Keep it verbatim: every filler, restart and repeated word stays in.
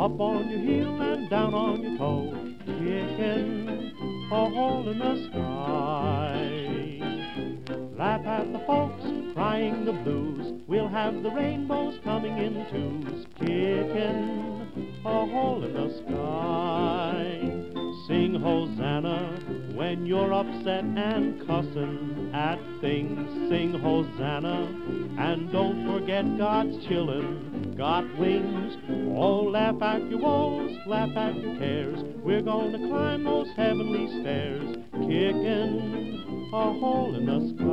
Up on your heel and down on your toe, kicking a hole in the sky. Laugh at the folks crying the blues, we'll have the rainbows coming in twos, kicking a hole in the sky. Sing Hosanna when you're upset and cussin' at things. Sing Hosanna and don't forget God's chillin' got wings. Oh, laugh at your woes, laugh at your cares. We're gonna climb those heavenly stairs, kicking a hole in the sky.